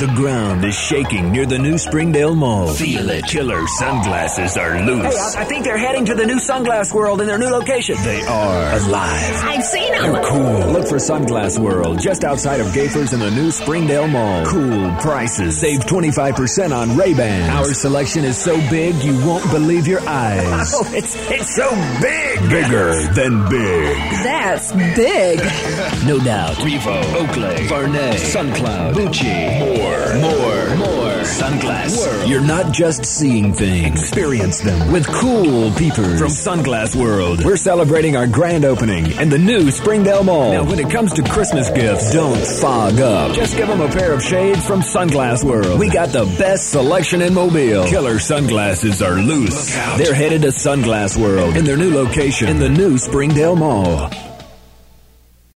The ground is shaking near the new Springdale Mall. Feel it. Killer sunglasses are loose. Hey, I think they're heading to the new Sunglass World in their new location. They are alive. I've seen them. They're cool. Look for Sunglass World just outside of Gayfers in the new Springdale Mall. Cool prices. Save 25% on Ray-Bans. Our selection is so big you won't believe your eyes. Oh, it's so big. Bigger than big. That's big. No doubt. Revo, Oakley, Varney, SunCloud, Gucci. More. Sunglass World. You're not just seeing things. Experience them with cool peepers. From Sunglass World, we're celebrating our grand opening in the new Springdale Mall. Now, when it comes to Christmas gifts, don't fog up. Just give them a pair of shades from Sunglass World. We got the best selection in Mobile. Killer sunglasses are loose. They're headed to Sunglass World in their new location in the new Springdale Mall.